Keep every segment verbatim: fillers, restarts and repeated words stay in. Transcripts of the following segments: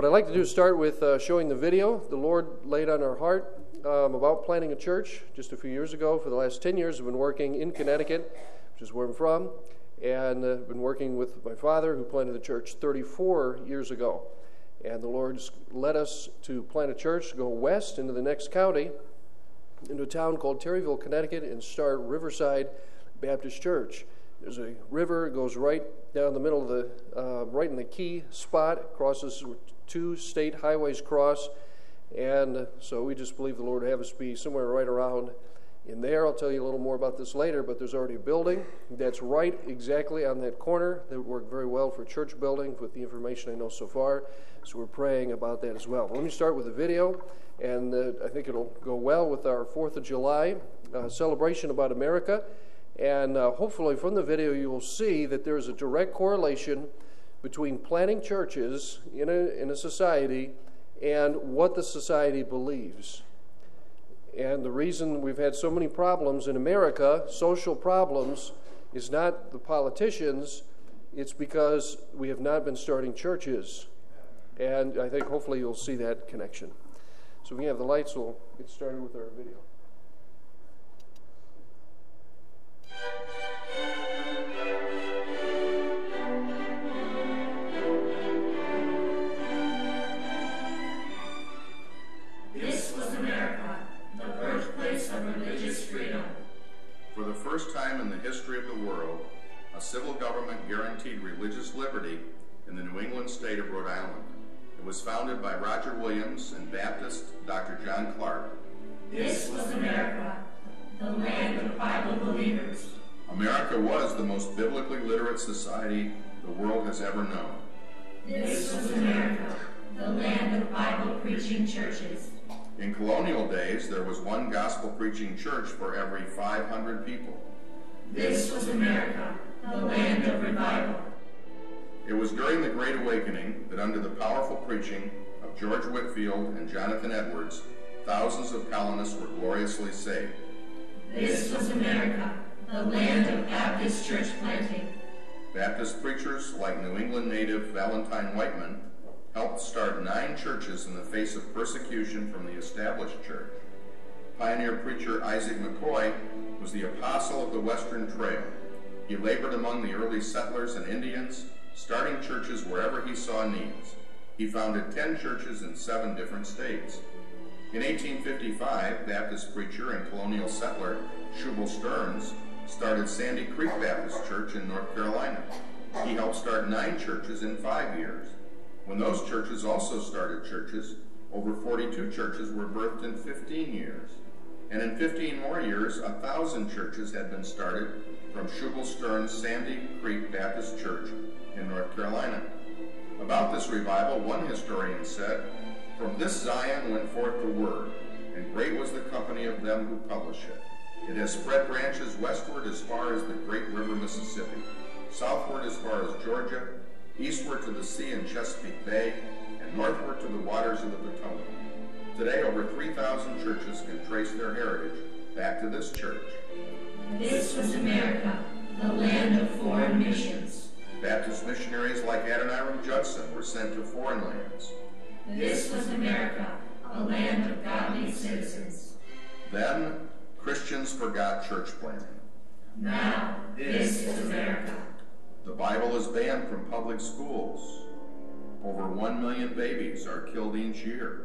What I'd like to do is start with uh, showing the video the Lord laid on our heart um, about planting a church just a few years ago. For the last ten years, I've been working in Connecticut, which is where I'm from, and I've uh, been working with my father, who planted the church thirty-four years ago. And the Lord's led us to plant a church, go west into the next county, into a town called Terryville, Connecticut, and start Riverside Baptist Church. There's a river, it goes right down the middle of the, uh, right in the key spot, crosses two state highways cross, and so we just believe the Lord would have us be somewhere right around in there. I'll tell you a little more about this later, but there's already a building that's right exactly on that corner that would work very well for church building with the information I know so far, so we're praying about that as well. Let me start with a video, and uh, I think it'll go well with our fourth of July uh, celebration about America. And uh, hopefully from the video you will see that there is a direct correlation between planting churches in a, in a society and what the society believes. And the reason we've had so many problems in America, social problems, is not the politicians, it's because we have not been starting churches. And I think hopefully you'll see that connection. So if we have the lights, we'll get started with our video. This was America, the birthplace of religious freedom. For the first time in the history of the world, a civil government guaranteed religious liberty in the New England state of Rhode Island. It was founded by Roger Williams and Baptist Doctor John Clark. This was America, the land of Bible believers. America was the most biblically literate society the world has ever known. This was America, the land of Bible-preaching churches. In colonial days, there was one gospel-preaching church for every five hundred people. This was America, the land of revival. It was during the Great Awakening that under the powerful preaching of George Whitefield and Jonathan Edwards, thousands of colonists were gloriously saved. This was America, the land of Baptist church planting. Baptist preachers like New England native Valentine Whiteman helped start nine churches in the face of persecution from the established church. Pioneer preacher Isaac McCoy was the apostle of the Western Trail. He labored among the early settlers and Indians, starting churches wherever he saw needs. He founded ten churches in seven different states. In eighteen fifty-five, Baptist preacher and colonial settler Shubal Stearns started Sandy Creek Baptist Church in North Carolina. He helped start nine churches in five years. When those churches also started churches, over forty-two churches were birthed in fifteen years. And in fifteen more years, a thousand churches had been started from Shubal Stearns' Sandy Creek Baptist Church in North Carolina. About this revival, one historian said, "From this Zion went forth the word, and great was the company of them who published it. It has spread branches westward as far as the great river Mississippi, southward as far as Georgia, eastward to the sea in Chesapeake Bay, and northward to the waters of the Potomac." Today, over three thousand churches can trace their heritage back to this church. This was America, the land of foreign missions. Baptist missionaries like Adoniram Judson were sent to foreign lands. This was America, a land of godly citizens. Then, Christians forgot church planting. Now, this is America. The Bible is banned from public schools. Over one million babies are killed each year.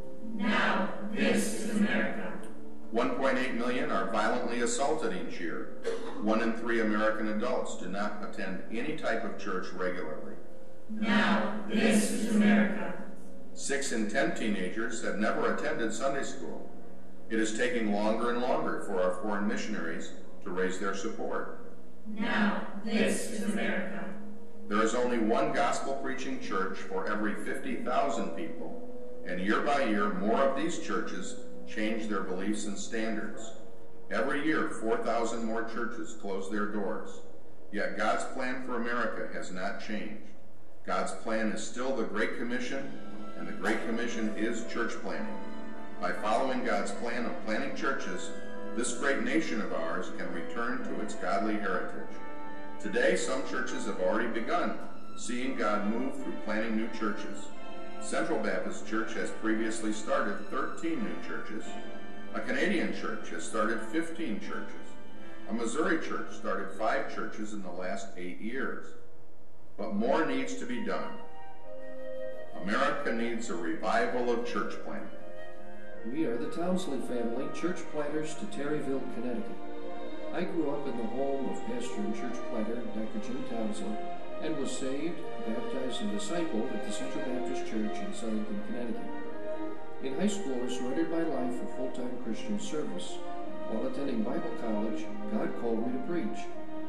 Now, this is America. one point eight million are violently assaulted each year. One in three American adults do not attend any type of church regularly. Now, this is America. Six in ten teenagers have never attended Sunday school. It is taking longer and longer for our foreign missionaries to raise their support. Now, this is America. There is only one gospel-preaching church for every fifty thousand people, and year by year, more of these churches change their beliefs and standards. Every year, four thousand more churches close their doors. Yet God's plan for America has not changed. God's plan is still the Great Commission, and the Great Commission is church planting. By following God's plan of planting churches, this great nation of ours can return to its godly heritage. Today, some churches have already begun seeing God move through planting new churches. Central Baptist Church has previously started thirteen new churches. A Canadian church has started fifteen churches. A Missouri church started five churches in the last eight years. But more needs to be done. America needs a revival of church planting. We are the Townsley family, church planters to Terryville, Connecticut. I grew up in the home of pastor and church planter Doctor Jim Townsley, and was saved, baptized, and discipled at the Central Baptist Church in Southington, Connecticut. In high school, I surrendered my life for full-time Christian service. While attending Bible college, God called me to preach.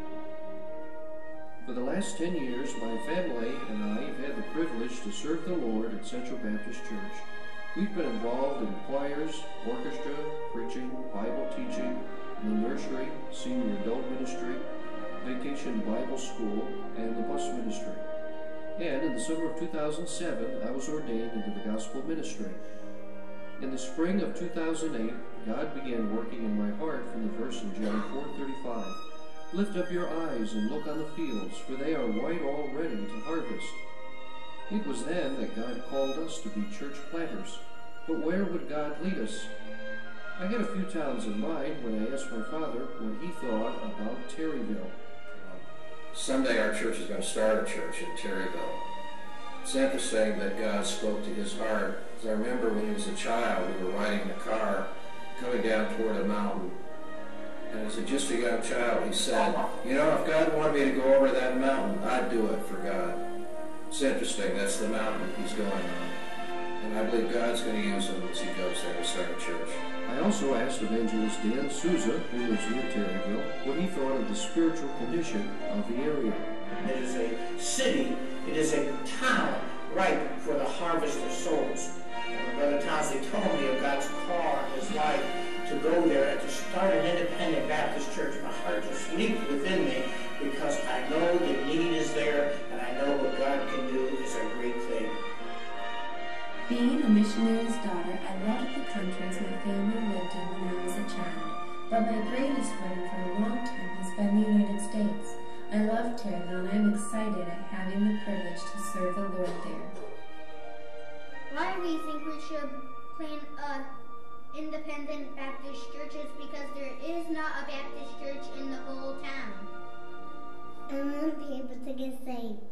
For the last ten years, my family and I have had the privilege to serve the Lord at Central Baptist Church. We've been involved in choirs, orchestra, preaching, Bible teaching, in the nursery, senior adult ministry, Vacation Bible School, and the bus ministry. And in the summer of two thousand seven, I was ordained into the gospel ministry. In the spring of two thousand eight, God began working in my heart from the verse in John four thirty-five. Lift up your eyes and look on the fields, for they are white already to harvest. It was then that God called us to be church planters. But where would God lead us? I had a few towns in mind when I asked my father what he thought about Terryville. Someday our church is going to start a church in Terryville. It's interesting that God spoke to his heart. As I remember when he was a child, we were riding in a car coming down toward a mountain. And as a just a young child, he said, you know, if God wanted me to go over that mountain, I'd do it for God. It's interesting, that's the mountain he's going on. And I believe God's going to use him as he goes there to start a church. I also asked evangelist Dan Souza, who lives near Terryville, what he thought of the spiritual condition of the area. It is a city, it is a town ripe for the harvest of souls. And Brother Townsley told me of God's call in his life to go there and to start an independent Baptist church. My heart just leaped within me because I know the need is there and I know what God can do is a great thing. Being a missionary's daughter, I loved the countries my family lived in when I was a child, but my greatest wonder for a long time has been the United States. I love Terryville and I'm excited at having the privilege to serve the Lord there. Why do we think we should plant a independent Baptist churches? Because there is not a Baptist church in the whole town. I want to be able to get saved.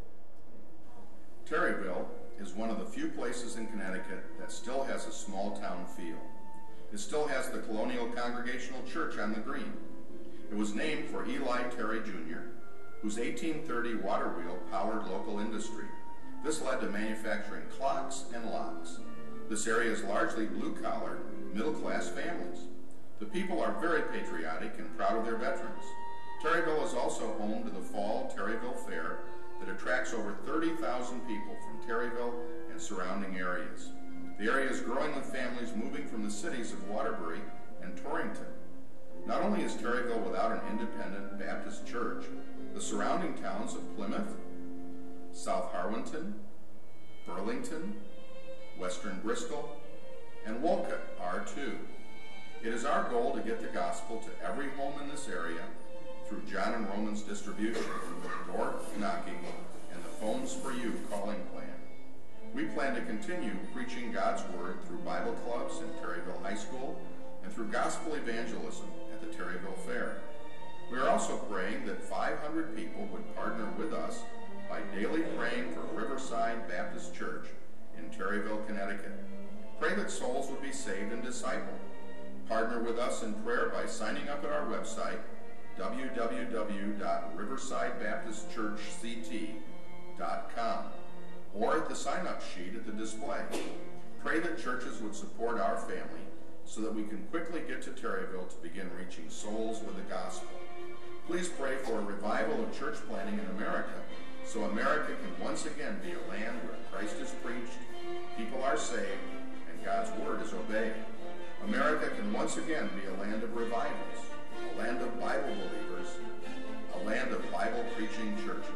Terryville is one of the few places in Connecticut that still has a small town feel. It still has the Colonial Congregational Church on the green. It was named for Eli Terry Junior, whose eighteen thirty water wheel powered local industry. This led to manufacturing clocks and locks. This area is largely blue-collar, middle-class families. The people are very patriotic and proud of their veterans. Terryville is also home to the Fall Terryville Fair that attracts over thirty thousand people from Terryville and surrounding areas. The area is growing with families moving from the cities of Waterbury and Torrington. Not only is Terryville without an independent Baptist church, the surrounding towns of Plymouth, South Harwinton, Burlington, Western Bristol, and Wolcott are too. It is our goal to get the gospel to every home in this area through John and Roman's distribution, door knocking, and the Phones for You calling plan. We plan to continue preaching God's Word through Bible clubs in Terryville High School and through gospel evangelism at the Terryville Fair. We are also praying that five hundred people would partner with us by daily praying for Riverside Baptist Church in Terryville, Connecticut. Pray that souls would be saved and discipled. Partner with us in prayer by signing up at our website, w w w dot riverside baptist church c t dot com, or at the sign-up sheet at the display. Pray that churches would support our family so that we can quickly get to Terryville to begin reaching souls with the gospel. Please pray for a revival of church planting in America so America can once again be a land where Christ is preached, people are saved, and God's word is obeyed. America can once again be a land of revivals, a land of Bible believers, a land of Bible-preaching churches.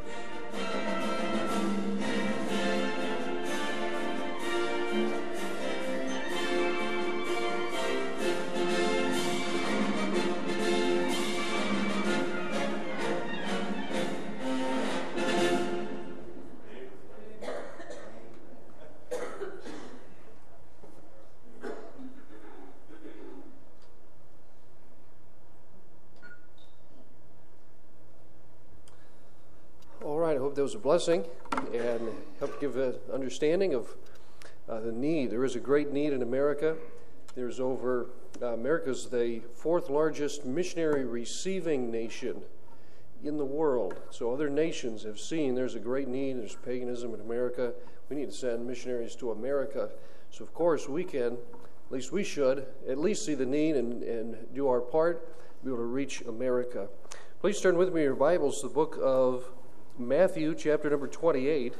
hope that was a blessing and helped give an understanding of uh, the need. There is a great need in America. There's over, uh, America's the fourth largest missionary receiving nation in the world. So other nations have seen there's a great need. There's paganism in America. We need to send missionaries to America. So of course we can, at least we should, at least see the need and, and do our part, be able to reach America. Please turn with me in your Bibles to the book of Matthew, chapter number twenty-eight.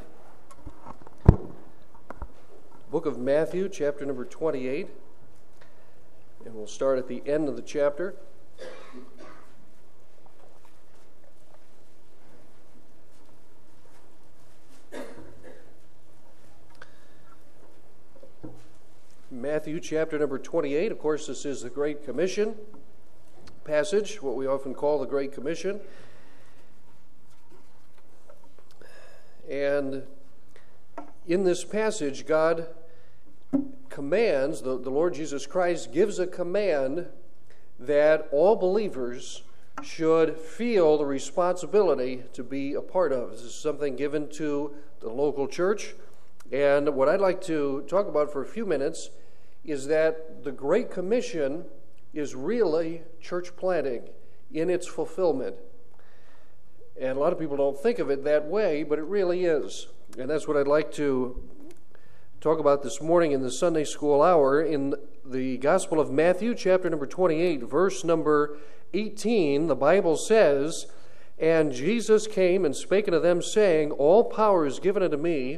Book of Matthew, chapter number twenty-eight. And we'll start at the end of the chapter. Matthew chapter number twenty-eight. Of course, this is the Great Commission passage, what we often call the Great Commission. And in this passage, God commands, the, the Lord Jesus Christ gives a command that all believers should feel the responsibility to be a part of. This is something given to the local church. And what I'd like to talk about for a few minutes is that the Great Commission is really church planting in its fulfillment. And a lot of people don't think of it that way, but it really is. And that's what I'd like to talk about this morning in the Sunday school hour in the Gospel of Matthew, chapter number twenty-eight, verse number eighteen. The Bible says, "And Jesus came and spake unto them, saying, All power is given unto me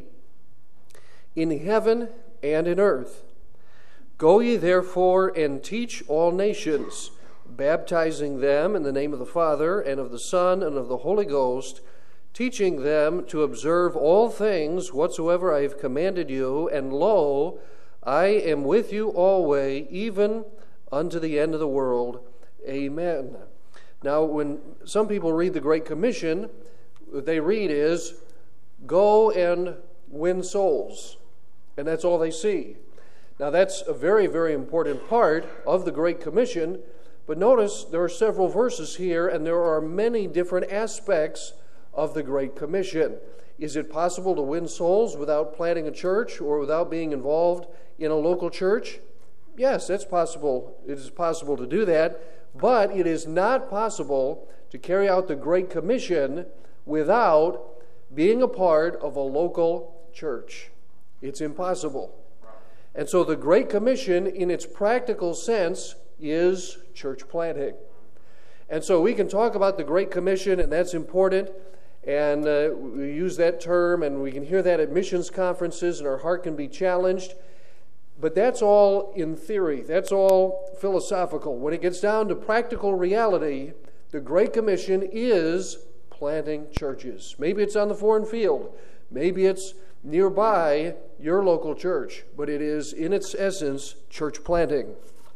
in heaven and in earth. Go ye therefore and teach all nations, baptizing them in the name of the Father, and of the Son, and of the Holy Ghost, teaching them to observe all things whatsoever I have commanded you, and lo, I am with you always, even unto the end of the world. Amen." Now, when some people read the Great Commission, what they read is, go and win souls. And that's all they see. Now, that's a very, very important part of the Great Commission. But notice there are several verses here, and there are many different aspects of the Great Commission. Is it possible to win souls without planting a church or without being involved in a local church? Yes, that's possible. It is possible to do that. But it is not possible to carry out the Great Commission without being a part of a local church. It's impossible. And so the Great Commission, in its practical sense, is church planting. And so we can talk about the Great Commission, and that's important, and uh, we use that term, and we can hear that at missions conferences, and our heart can be challenged. But that's all in theory. That's all philosophical. When it gets down to practical reality, the Great Commission is planting churches. Maybe it's on the foreign field. Maybe it's nearby your local church, but it is in its essence church planting.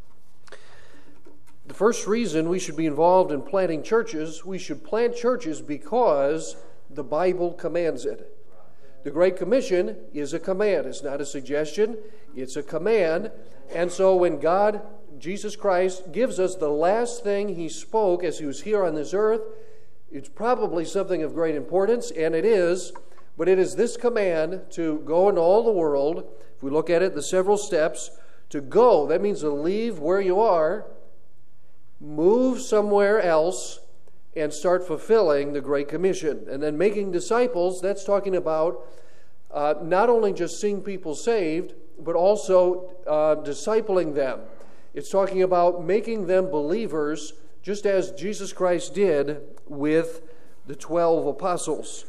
The first reason we should be involved in planting churches, we should plant churches because the Bible commands it. The Great Commission is a command. It's not a suggestion. It's a command. And so when God, Jesus Christ, gives us the last thing He spoke as He was here on this earth, it's probably something of great importance, and it is. But it is this command to go into all the world. If we look at it, the several steps, to go, that means to leave where you are, move somewhere else, and start fulfilling the Great Commission. And then making disciples, that's talking about uh, not only just seeing people saved, but also uh, discipling them. It's talking about making them believers, just as Jesus Christ did with the twelve apostles.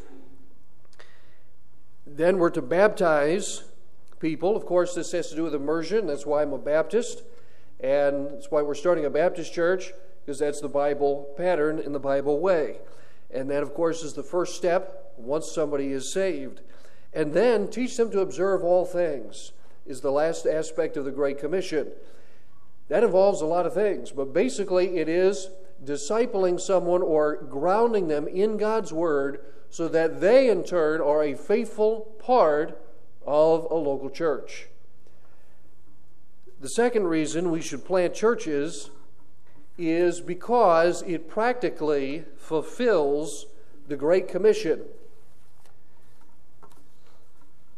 Then we're to baptize people. Of course, this has to do with immersion. That's why I'm a Baptist. And that's why we're starting a Baptist church, because that's the Bible pattern in the Bible way. And that, of course, is the first step once somebody is saved. And then teach them to observe all things is the last aspect of the Great Commission. That involves a lot of things, but basically it is discipling someone or grounding them in God's Word so that they, in turn, are a faithful part of a local church. The second reason we should plant churches is because it practically fulfills the Great Commission.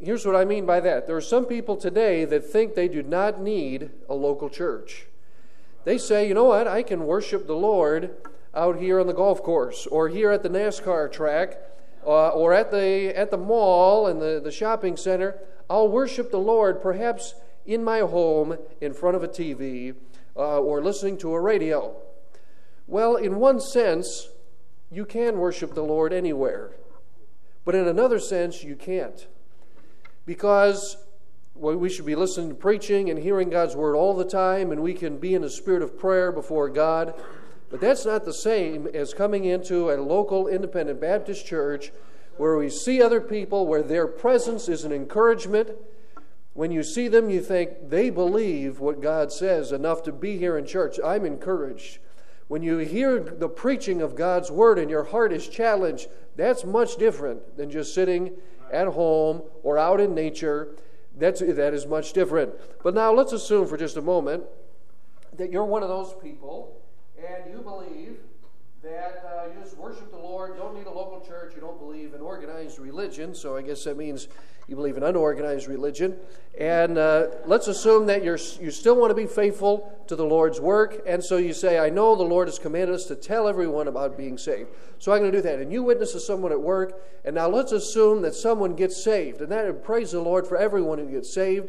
here's what I mean by that. There are some people today that think they do not need a local church. They say, you know what, I can worship the Lord out here on the golf course, or here at the NASCAR track, uh, or at the at the mall and the, the shopping center. I'll worship the Lord perhaps in my home in front of a T V uh, or listening to a radio. Well, in one sense, you can worship the Lord anywhere. But in another sense, you can't. Because well, we should be listening to preaching and hearing God's Word all the time, and we can be in a spirit of prayer before God. But that's not the same as coming into a local independent Baptist church where we see other people, where their presence is an encouragement. When you see them, you think they believe what God says enough to be here in church. I'm encouraged. When you hear the preaching of God's Word and your heart is challenged, that's much different than just sitting at home or out in nature. That's, that is much different. But now let's assume for just a moment that you're one of those people and you believe that uh, you just worship the Lord, don't need a local church, you don't believe in organized religion, so I guess that means you believe in unorganized religion. And uh, let's assume that you're, you still want to be faithful to the Lord's work, and so you say, I know the Lord has commanded us to tell everyone about being saved, so I'm going to do that. And you witness to someone at work, and now let's assume that someone gets saved, and that praise the Lord for everyone who gets saved.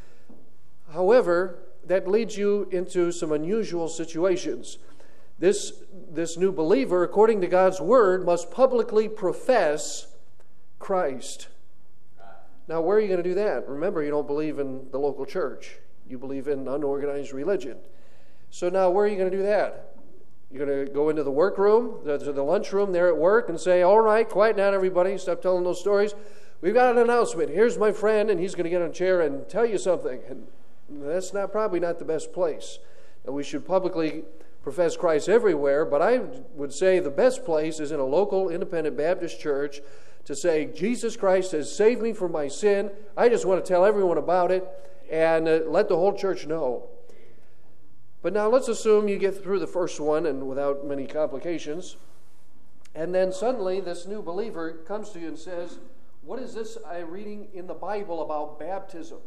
However, that leads you into some unusual situations. This, this new believer, according to God's Word, must publicly profess Christ. Now, where are you going to do that? Remember, you don't believe in the local church. You believe in unorganized religion. So now, where are you going to do that? You're going to go into the workroom, to the lunchroom there at work, and say, all right, quiet down, everybody. Stop telling those stories. We've got an announcement. Here's my friend, and he's going to get on a chair and tell you something. And that's not probably not the best place. Now, we should publicly profess Christ everywhere, but I would say the best place is in a local independent Baptist church to say, Jesus Christ has saved me from my sin. I just want to tell everyone about it and uh, let the whole church know. But now let's assume you get through the first one and without many complications, and then suddenly this new believer comes to you and says, what is this I'm reading in the Bible about baptism?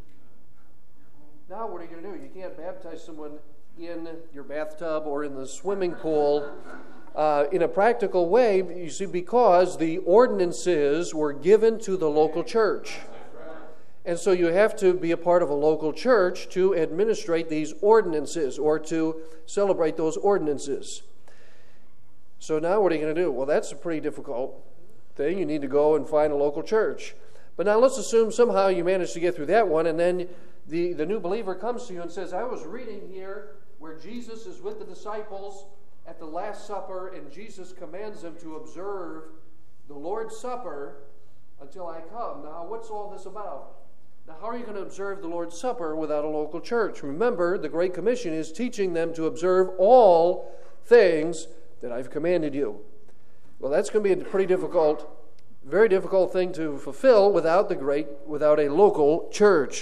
Now what are you going to do? You can't baptize someone in your bathtub or in the swimming pool uh, in a practical way, you see, because the ordinances were given to the local church. And so you have to be a part of a local church to administrate these ordinances or to celebrate those ordinances. So now what are you going to do? Well, that's a pretty difficult thing. You need to go and find a local church. But now let's assume somehow you manage to get through that one, and then the, the new believer comes to you and says, I was reading here where Jesus is with the disciples at the Last Supper, and Jesus commands them to observe the Lord's Supper until I come. Now, what's all this about? Now, how are you going to observe the Lord's Supper without a local church? Remember, the Great Commission is teaching them to observe all things that I've commanded you. Well, that's going to be a pretty difficult, very difficult thing to fulfill without the great, without a local church.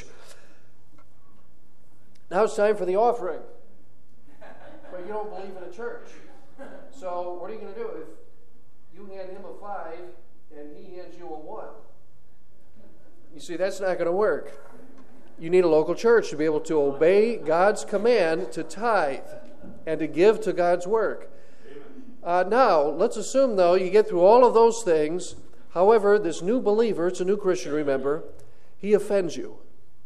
Now it's time for the offering. But you don't believe in a church. So what are you going to do if you hand him a five and he hands you a one? You see, that's not going to work. You need a local church to be able to obey God's command to tithe and to give to God's work. Uh, now, let's assume, though, you get through all of those things. However, this new believer, it's a new Christian, remember, he offends you.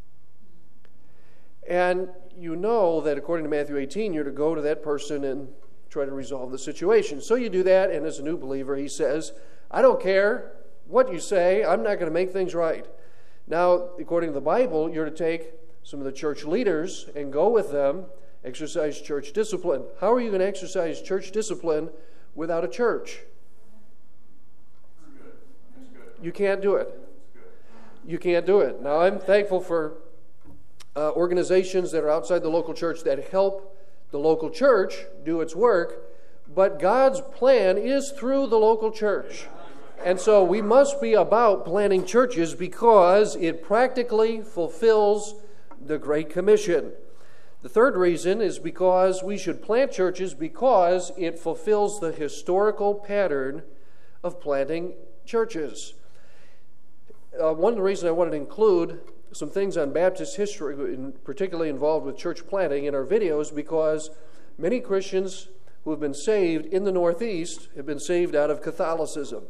And you know that according to Matthew eighteen, you're to go to that person and try to resolve the situation. So you do that, and as a new believer, he says, I don't care what you say, I'm not going to make things right. Now, according to the Bible, you're to take some of the church leaders and go with them, exercise church discipline. How are you going to exercise church discipline without a church? That's good. That's good. You can't do it. You can't do it. Now, I'm thankful for Uh, organizations that are outside the local church that help the local church do its work, but God's plan is through the local church. And so we must be about planting churches because it practically fulfills the Great Commission. The third reason is because we should plant churches because it fulfills the historical pattern of planting churches. uh, one of the reasons I wanted to include some things on Baptist history, in, particularly involved with church planting in our videos, because many Christians who have been saved in the Northeast have been saved out of Catholicism.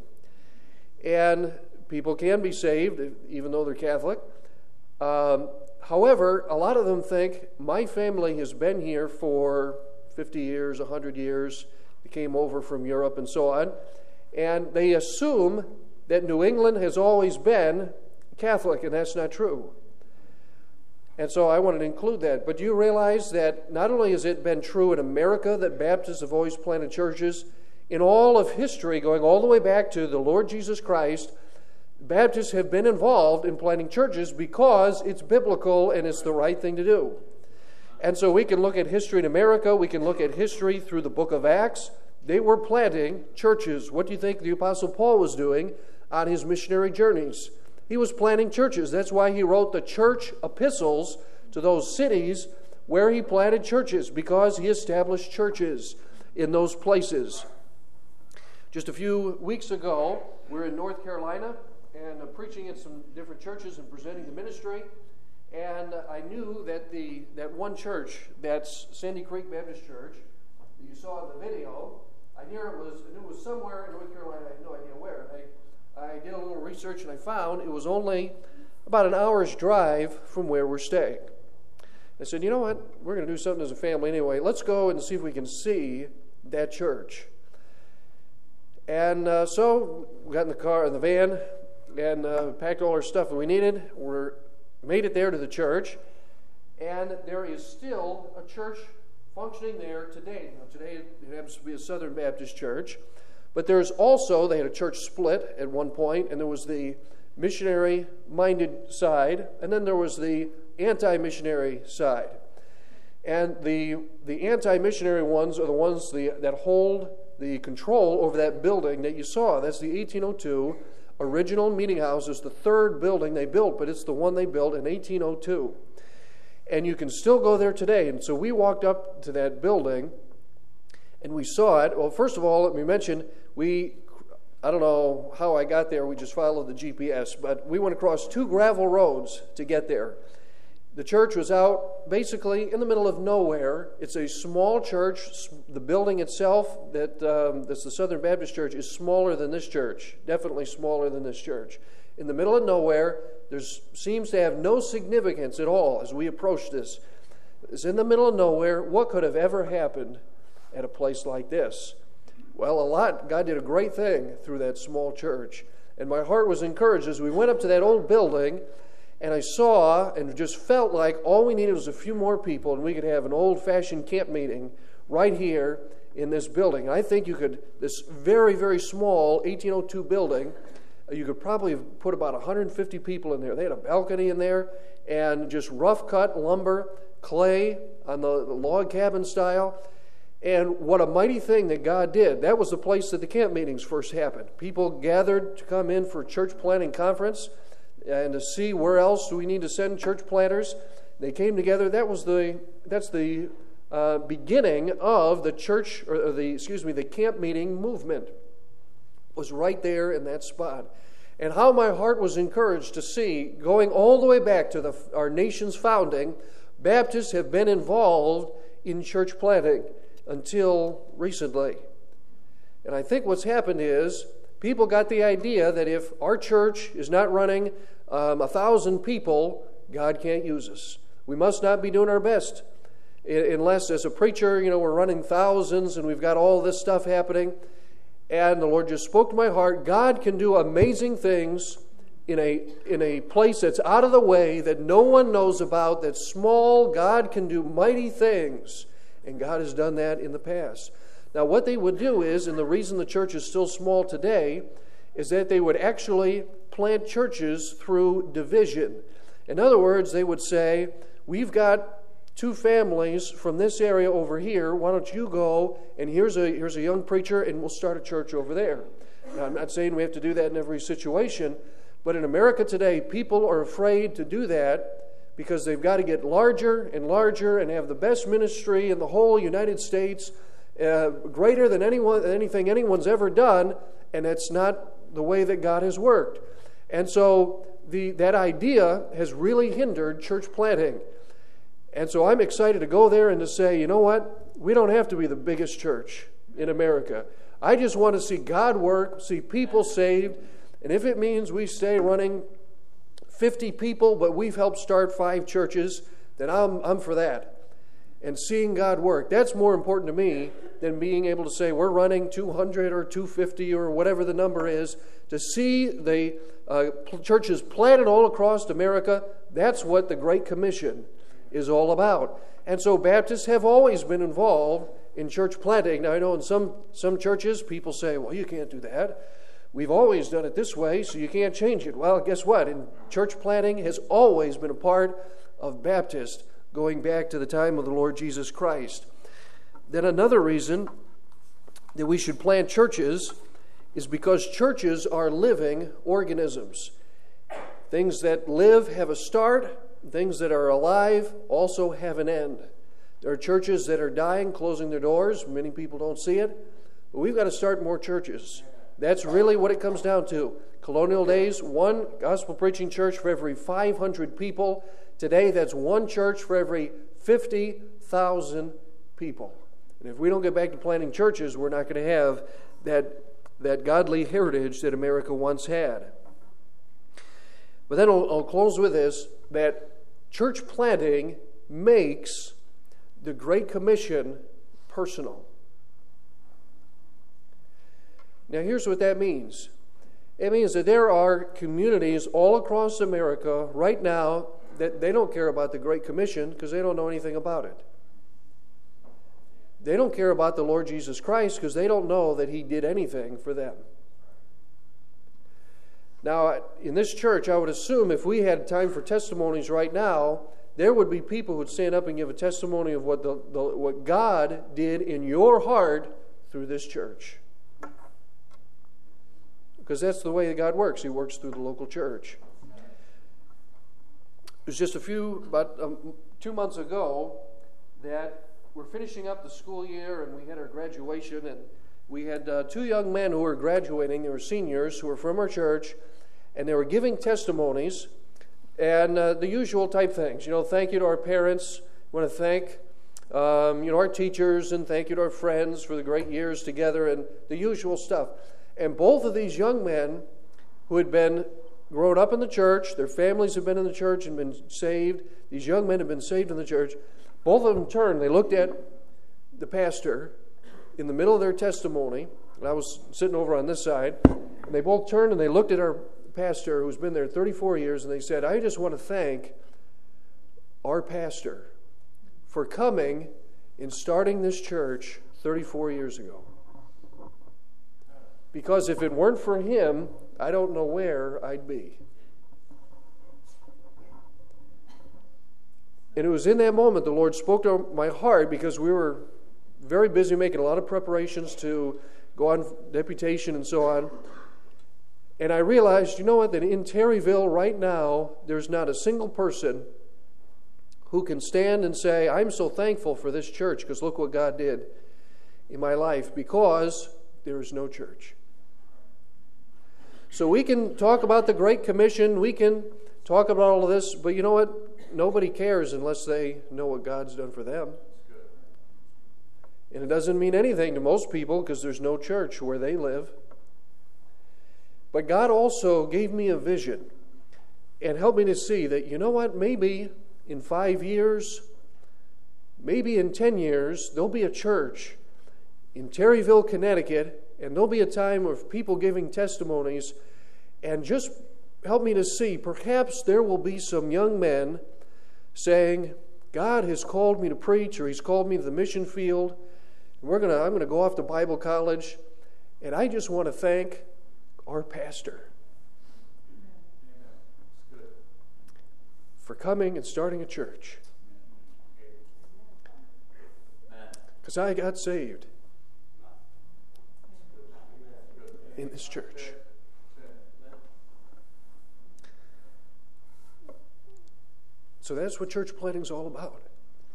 And people can be saved even though they're Catholic. Um, however, a lot of them think, my family has been here for fifty years, one hundred years. They came over from Europe and so on. And they assume that New England has always been Catholic, and that's not true. And so I wanted to include that. But do you realize that not only has it been true in America that Baptists have always planted churches, in all of history, going all the way back to the Lord Jesus Christ, Baptists have been involved in planting churches because it's biblical and it's the right thing to do. And so we can look at history in America, we can look at history through the book of Acts. They were planting churches. What do you think the Apostle Paul was doing on his missionary journeys? He was planting churches. That's why he wrote the church epistles to those cities where he planted churches, because he established churches in those places. Just a few weeks ago, we were in North Carolina and uh, preaching at some different churches and presenting the ministry. And uh, I knew that the that one church, that's Sandy Creek Baptist Church, that you saw in the video, I knew it was, I knew it was somewhere in North Carolina. I had no idea where. I, I did a little research and I found it was only about an hour's drive from where we're staying. I said, you know what? We're going to do something as a family anyway. Let's go and see if we can see that church. And uh, so we got in the car, in the van, and uh, packed all our stuff that we needed. We made it there to the church, and there is still a church functioning there today. Now, today it happens to be a Southern Baptist church, but there's also, they had a church split at one point, and there was the missionary-minded side, and then there was the anti-missionary side. And the the anti-missionary ones are the ones the, that hold the control over that building that you saw. That's the eighteen oh two original meeting house. It's the third building they built, but it's the one they built in eighteen oh two. And you can still go there today. And so we walked up to that building, and we saw it. Well, first of all, let me mention, we, I don't know how I got there. We just followed the G P S. But we went across two gravel roads to get there. The church was out basically in the middle of nowhere. It's a small church. The building itself, that um, that's the Southern Baptist Church, is smaller than this church, definitely smaller than this church. In the middle of nowhere, there seems to have no significance at all as we approach this. It's in the middle of nowhere. What could have ever happened at a place like this? Well, a lot. God did a great thing through that small church. And my heart was encouraged as we went up to that old building. And I saw and just felt like all we needed was a few more people, and we could have an old-fashioned camp meeting right here in this building. I think you could, this very, very small eighteen oh two building, you could probably have put about one hundred fifty people in there. They had a balcony in there and just rough-cut lumber, clay on the, the log cabin style. And what a mighty thing that God did. That was the place that the camp meetings first happened. People gathered to come in for a church planting conference and to see where else do we need to send church planters. They came together. That was the that's the uh, beginning of the church, or, or the excuse me, the camp meeting movement. Was right there in that spot. And how my heart was encouraged to see, going all the way back to the, our nation's founding, Baptists have been involved in church planting until recently. And I think what's happened is people got the idea that if our church is not running um, a thousand people, God can't use us. We must not be doing our best. Unless, as a preacher, you know, we're running thousands and we've got all this stuff happening. And the Lord just spoke to my heart. God can do amazing things in a, in a place that's out of the way, that no one knows about, that's small. God can do mighty things. And God has done that in the past. Now, what they would do is, and the reason the church is still small today, is that they would actually plant churches through division. In other words, they would say, we've got two families from this area over here. Why don't you go, and here's a here's a young preacher, and we'll start a church over there. Now, I'm not saying we have to do that in every situation, but in America today, people are afraid to do that because they've got to get larger and larger and have the best ministry in the whole United States, uh, greater than anyone anything anyone's ever done, and that's not the way that God has worked. And so the, that idea has really hindered church planting. And so I'm excited to go there and to say, you know what? We don't have to be the biggest church in America. I just want to see God work, see people saved, and if it means we stay running fifty people, but we've helped start five churches, then I'm, I'm for that. And seeing God work, that's more important to me than being able to say we're running two hundred or two hundred fifty or whatever the number is. To see the uh, churches planted all across America, that's what the Great Commission is all about. And so Baptists have always been involved in church planting. Now I know in some, some churches people say, well, you can't do that. We've always done it this way, so you can't change it. Well, guess what? In church planting has always been a part of Baptist, going back to the time of the Lord Jesus Christ. Then another reason that we should plant churches is because churches are living organisms. Things that live have a start. Things that are alive also have an end. There are churches that are dying, closing their doors. Many people don't see it. But we've got to start more churches. That's really what it comes down to. Colonial days, one gospel preaching church for every five hundred people. Today, that's one church for every fifty thousand people. And if we don't get back to planting churches, we're not going to have that, that godly heritage that America once had. But then I'll, I'll close with this, that church planting makes the Great Commission personal. Now, here's what that means. It means that there are communities all across America right now that they don't care about the Great Commission because they don't know anything about it. They don't care about the Lord Jesus Christ because they don't know that He did anything for them. Now, in this church, I would assume if we had time for testimonies right now, there would be people who would stand up and give a testimony of what, the, the, what God did in your heart through this church. Because that's the way that God works. He works through the local church. It was just a few, about um, two months ago, that we're finishing up the school year and we had our graduation, and we had uh, two young men who were graduating. They were seniors who were from our church, and they were giving testimonies and uh, the usual type things. You know, thank you to our parents. We want to thank um, you know, our teachers, and thank you to our friends for the great years together, and the usual stuff. And both of these young men who had been grown up in the church, their families have been in the church and been saved. These young men have been saved in the church. Both of them turned. They looked at the pastor in the middle of their testimony, and I was sitting over on this side, and they both turned and they looked at our pastor who's been there thirty-four years, and they said, I just want to thank our pastor for coming and starting this church thirty-four years ago. Because if it weren't for him, I don't know where I'd be. And it was in that moment the Lord spoke to my heart, because we were very busy making a lot of preparations to go on deputation and so on. And I realized, you know what, that in Terryville right now, there's not a single person who can stand and say, I'm so thankful for this church because look what God did in my life, because there is no church. So we can talk about the Great Commission, we can talk about all of this, but you know what? Nobody cares unless they know what God's done for them. And it doesn't mean anything to most people because there's no church where they live. But God also gave me a vision and helped me to see that, you know what, maybe in five years, maybe in ten years, there'll be a church in Terryville, Connecticut, and there'll be a time of people giving testimonies, and just help me to see, perhaps there will be some young men saying, God has called me to preach, or He's called me to the mission field. We're gonna, I'm going to go off to Bible college, and I just want to thank our pastor for coming and starting a church. Because I got saved in this church. So that's what church planting is all about.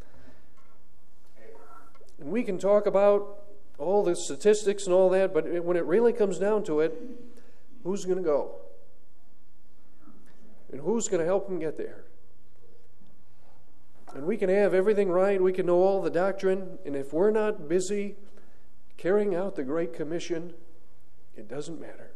And we can talk about all the statistics and all that, but when it really comes down to it, who's going to go? And who's going to help them get there? And we can have everything right, we can know all the doctrine, and if we're not busy carrying out the Great Commission, it doesn't matter.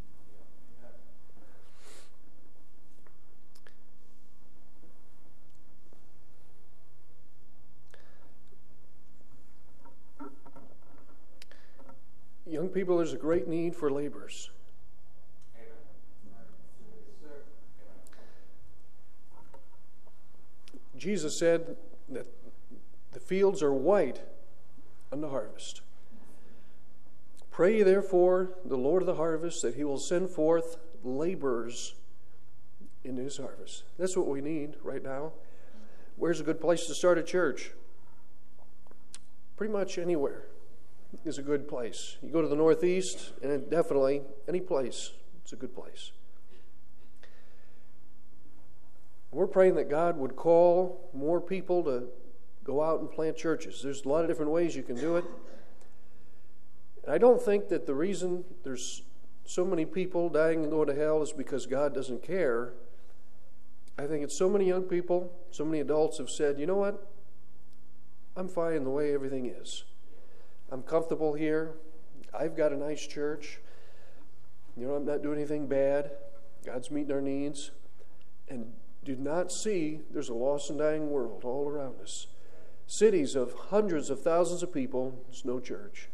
Young people, there's a great need for laborers. Jesus said that the fields are white unto harvest. Pray therefore the Lord of the harvest that he will send forth laborers into his harvest. That's what we need right now. Where's a good place to start a church? Pretty much anywhere is a good place. You go to the Northeast, and definitely any place, it's a good place. We're praying that God would call more people to go out and plant churches. There's a lot of different ways you can do it. And I don't think that the reason there's so many people dying and going to hell is because God doesn't care. I think it's so many young people, so many adults have said, you know what? I'm fine the way everything is. I'm comfortable here. I've got a nice church. You know, I'm not doing anything bad. God's meeting our needs. And do not see there's a lost and dying world all around us. Cities of hundreds of thousands of people, there's no church.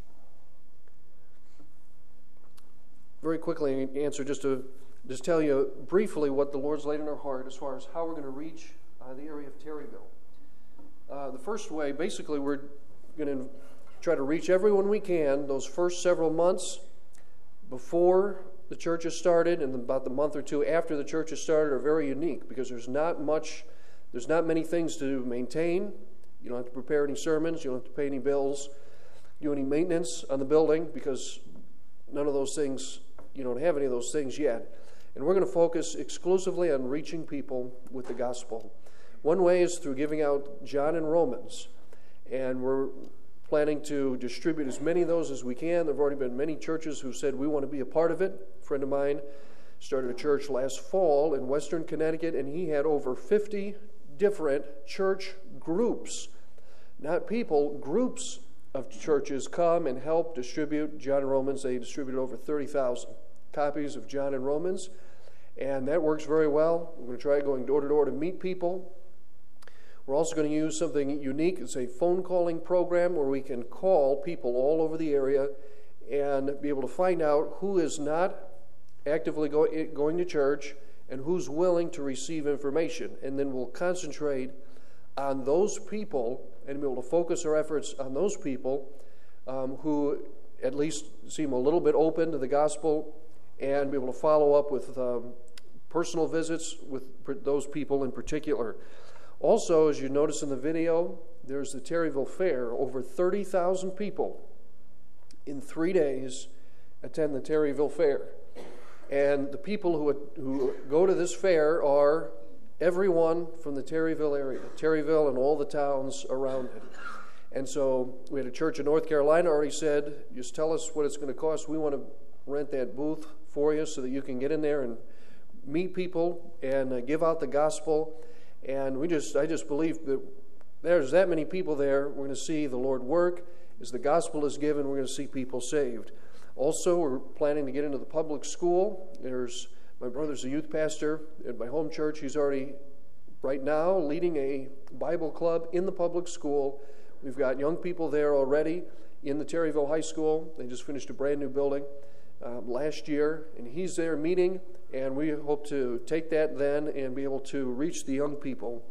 Very quickly, answer just to just tell you briefly what the Lord's laid in our heart as far as how we're going to reach uh, the area of Terryville. Uh, the first way, basically, we're going to try to reach everyone we can those first several months before the church has started, and about the month or two after the church has started are very unique because there's not much, there's not many things to maintain. You don't have to prepare any sermons, you don't have to pay any bills, do any maintenance on the building because none of those things, you don't have any of those things yet. And we're going to focus exclusively on reaching people with the gospel. One way is through giving out John and Romans, and we're planning to distribute as many of those as we can. There have already been many churches who said we want to be a part of it. A friend of mine started a church last fall in Western Connecticut, and he had over fifty different church groups, not people, groups of churches come and help distribute John and Romans. They distributed over thirty thousand copies of John and Romans, and that works very well. We're going to try going door to door to meet people. We're also going to use something unique. It's a phone calling program where we can call people all over the area and be able to find out who is not actively go, going to church and who's willing to receive information. And then we'll concentrate on those people and be able to focus our efforts on those people um, who at least seem a little bit open to the gospel and be able to follow up with um, personal visits with those people in particular. Also, as you notice in the video, there's the Terryville Fair. Over thirty thousand people in three days attend the Terryville Fair. And the people who, who go to this fair are everyone from the Terryville area, Terryville and all the towns around it. And so we had a church in North Carolina already said, just tell us what it's going to cost. We want to rent that booth for you so that you can get in there and meet people and uh, give out the gospel. And we just, I just believe that there's that many people there. We're going to see the Lord work. As the gospel is given, we're going to see people saved. Also, we're planning to get into the public school. There's my brother's a youth pastor at my home church. He's already, right now, leading a Bible club in the public school. We've got young people there already in the Terryville High School. They just finished a brand new building um, last year, and he's there meeting. And we hope to take that then and be able to reach the young people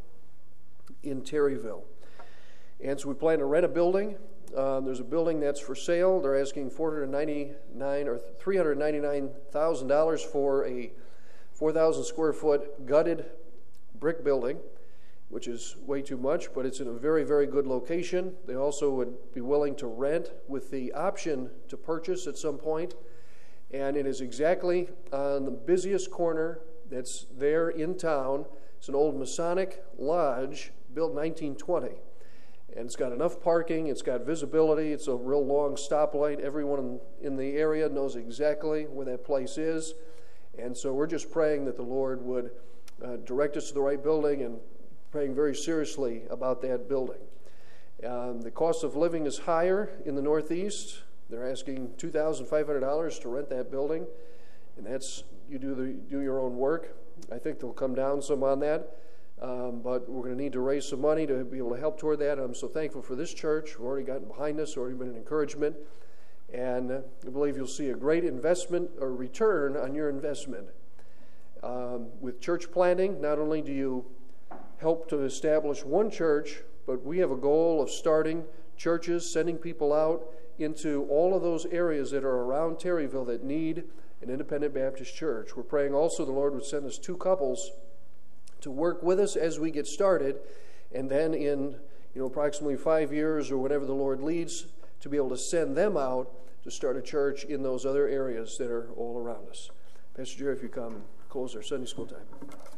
in Terryville. And so we plan to rent a building. Um, there's a building that's for sale. They're asking four hundred ninety-nine dollars or three hundred ninety-nine thousand dollars for a four thousand square foot gutted brick building, which is way too much, but it's in a very, very good location. They also would be willing to rent with the option to purchase at some point. And it is exactly on the busiest corner that's there in town. It's an old Masonic lodge built in nineteen twenty. And it's got enough parking, it's got visibility, it's a real long stoplight. Everyone in the area knows exactly where that place is. And so we're just praying that the Lord would uh, direct us to the right building, and praying very seriously about that building. Um, the cost of living is higher in the Northeast. They're asking two thousand five hundred dollars to rent that building, and that's you do the do your own work. I think they'll come down some on that, um, but we're going to need to raise some money to be able to help toward that. And I'm so thankful for this church. We've already gotten behind us, already been an encouragement, and uh, I believe you'll see a great investment or return on your investment. Um, with church planting, not only do you help to establish one church, but we have a goal of starting churches, sending people out into all of those areas that are around Terryville that need an independent Baptist church. We're praying also the Lord would send us two couples to work with us as we get started, and then in you know approximately five years or whenever the Lord leads, to be able to send them out to start a church in those other areas that are all around us. Pastor Jerry, if you come and close our Sunday school time.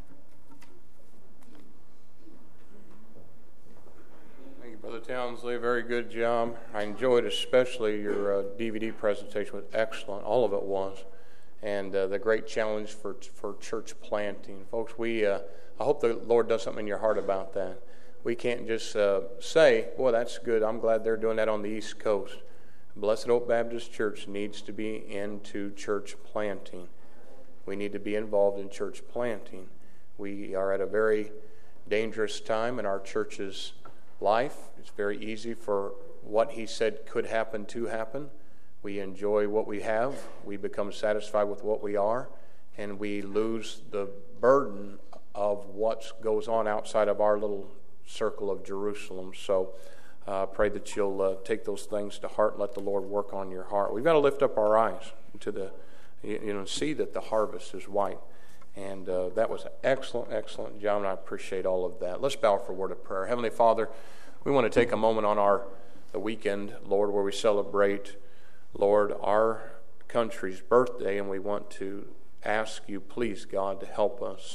Brother Townsley, very good job. I enjoyed especially your uh, D V D presentation. Was excellent. All of it was. And uh, the great challenge for for church planting. Folks, we uh, I hope the Lord does something in your heart about that. We can't just uh, say, boy, that's good. I'm glad they're doing that on the East Coast. Blessed Hope Baptist Church needs to be into church planting. We need to be involved in church planting. We are at a very dangerous time in our church's life. It's very easy for what he said could happen to happen. We enjoy what we have. We become satisfied with what we are, and we lose the burden of what goes on outside of our little circle of Jerusalem. So I uh, pray that you'll uh, take those things to heart and let the Lord work on your heart. We've got to lift up our eyes to the, you know, see that the harvest is white. And uh, that was an excellent, excellent job, and I appreciate all of that. Let's bow for a word of prayer. Heavenly Father, we want to take a moment on our the weekend, Lord, where we celebrate, Lord, our country's birthday, and we want to ask you, please, God, to help us.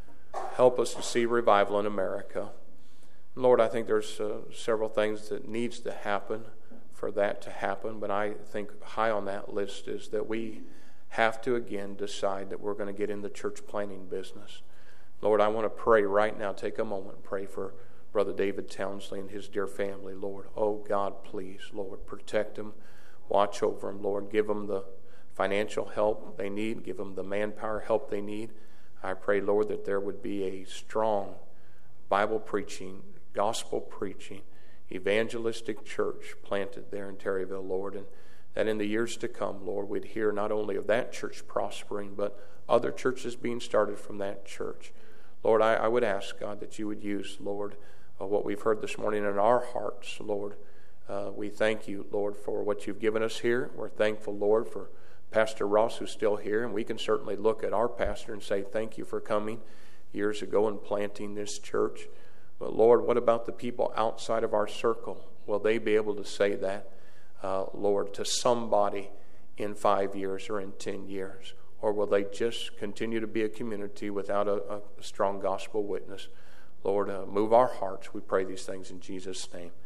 Help us to see revival in America. Lord, I think there's uh, several things that needs to happen for that to happen, but I think high on that list is that we have to again decide that we're going to get in the church planting business. Lord, I want to pray right now. Take a moment and pray for Brother David Townsley and his dear family, Lord. Oh, God, please, Lord, protect him. Watch over him, Lord. Give them the financial help they need. Give them the manpower help they need. I pray, Lord, that there would be a strong Bible preaching, gospel preaching, evangelistic church planted there in Terryville, Lord, and that in the years to come, Lord, we'd hear not only of that church prospering, but other churches being started from that church. Lord, I, I would ask, God, that you would use, Lord, uh, what we've heard this morning in our hearts, Lord. Uh, we thank you, Lord, for what you've given us here. We're thankful, Lord, for Pastor Ross, who's still here, and we can certainly look at our pastor and say thank you for coming years ago and planting this church. But, Lord, what about the people outside of our circle? Will they be able to say that, uh, Lord, to somebody in five years or in ten years? Or will they just continue to be a community without a, a strong gospel witness? Lord, uh, move our hearts. We pray these things in Jesus' name.